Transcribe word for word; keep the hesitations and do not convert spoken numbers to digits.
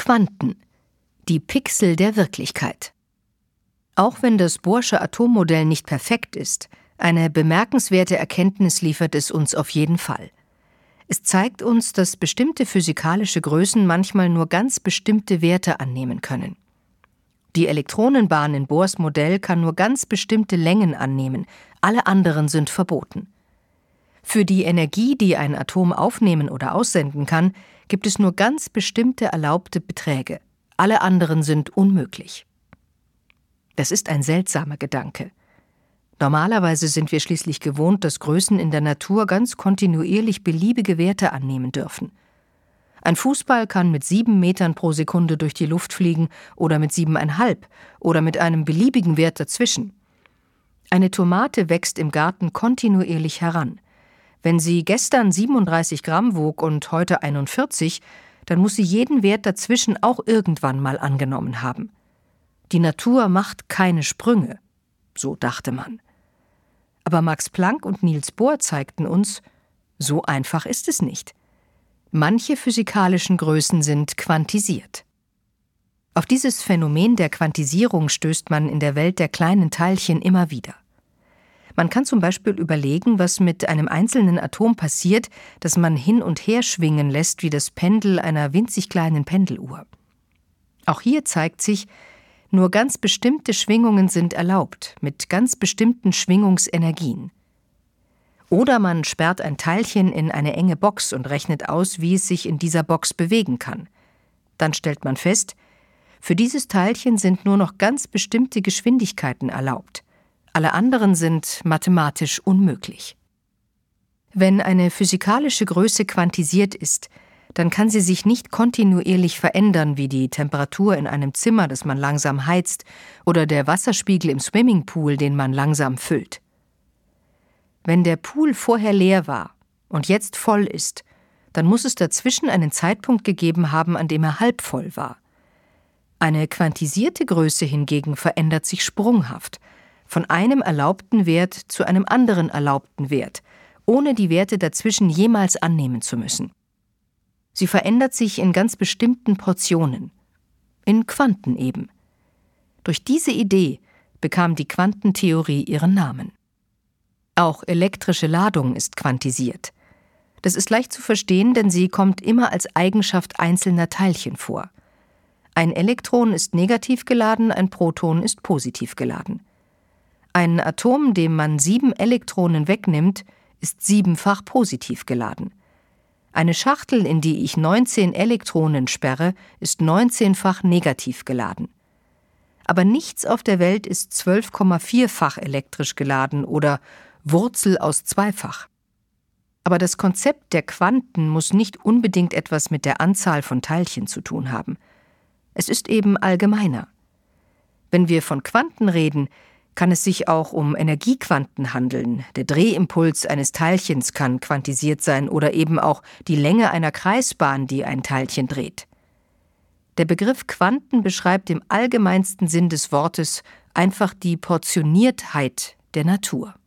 Quanten, die Pixel der Wirklichkeit. Auch wenn das Bohrsche Atommodell nicht perfekt ist, eine bemerkenswerte Erkenntnis liefert es uns auf jeden Fall. Es zeigt uns, dass bestimmte physikalische Größen manchmal nur ganz bestimmte Werte annehmen können. Die Elektronenbahn in Bohrs Modell kann nur ganz bestimmte Längen annehmen, alle anderen sind verboten. Für die Energie, die ein Atom aufnehmen oder aussenden kann, gibt es nur ganz bestimmte erlaubte Beträge. Alle anderen sind unmöglich. Das ist ein seltsamer Gedanke. Normalerweise sind wir schließlich gewohnt, dass Größen in der Natur ganz kontinuierlich beliebige Werte annehmen dürfen. Ein Fußball kann mit sieben Metern pro Sekunde durch die Luft fliegen oder mit siebeneinhalb oder mit einem beliebigen Wert dazwischen. Eine Tomate wächst im Garten kontinuierlich heran. Wenn sie gestern siebenunddreißig Gramm wog und heute einundvierzig, dann muss sie jeden Wert dazwischen auch irgendwann mal angenommen haben. Die Natur macht keine Sprünge, so dachte man. Aber Max Planck und Niels Bohr zeigten uns, so einfach ist es nicht. Manche physikalischen Größen sind quantisiert. Auf dieses Phänomen der Quantisierung stößt man in der Welt der kleinen Teilchen immer wieder. Man kann zum Beispiel überlegen, was mit einem einzelnen Atom passiert, das man hin und her schwingen lässt wie das Pendel einer winzig kleinen Pendeluhr. Auch hier zeigt sich, nur ganz bestimmte Schwingungen sind erlaubt, mit ganz bestimmten Schwingungsenergien. Oder man sperrt ein Teilchen in eine enge Box und rechnet aus, wie es sich in dieser Box bewegen kann. Dann stellt man fest, für dieses Teilchen sind nur noch ganz bestimmte Geschwindigkeiten erlaubt. Alle anderen sind mathematisch unmöglich. Wenn eine physikalische Größe quantisiert ist, dann kann sie sich nicht kontinuierlich verändern wie die Temperatur in einem Zimmer, das man langsam heizt, oder der Wasserspiegel im Swimmingpool, den man langsam füllt. Wenn der Pool vorher leer war und jetzt voll ist, dann muss es dazwischen einen Zeitpunkt gegeben haben, an dem er halb voll war. Eine quantisierte Größe hingegen verändert sich sprunghaft, von einem erlaubten Wert zu einem anderen erlaubten Wert, ohne die Werte dazwischen jemals annehmen zu müssen. Sie verändert sich in ganz bestimmten Portionen, in Quanten eben. Durch diese Idee bekam die Quantentheorie ihren Namen. Auch elektrische Ladung ist quantisiert. Das ist leicht zu verstehen, denn sie kommt immer als Eigenschaft einzelner Teilchen vor. Ein Elektron ist negativ geladen, ein Proton ist positiv geladen. Ein Atom, dem man sieben Elektronen wegnimmt, ist siebenfach positiv geladen. Eine Schachtel, in die ich neunzehn Elektronen sperre, ist neunzehnfach negativ geladen. Aber nichts auf der Welt ist zwölf Komma vier-fach elektrisch geladen oder Wurzel aus zweifach. Aber das Konzept der Quanten muss nicht unbedingt etwas mit der Anzahl von Teilchen zu tun haben. Es ist eben allgemeiner. Wenn wir von Quanten reden, kann es sich auch um Energiequanten handeln. Der Drehimpuls eines Teilchens kann quantisiert sein oder eben auch die Länge einer Kreisbahn, die ein Teilchen dreht. Der Begriff Quanten beschreibt im allgemeinsten Sinn des Wortes einfach die Portioniertheit der Natur.